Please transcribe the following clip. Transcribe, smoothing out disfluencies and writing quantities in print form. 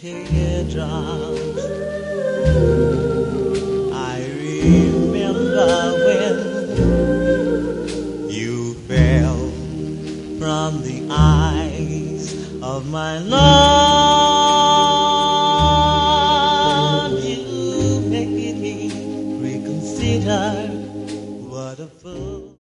teardrops. I remember when you fell from the eyes of my love.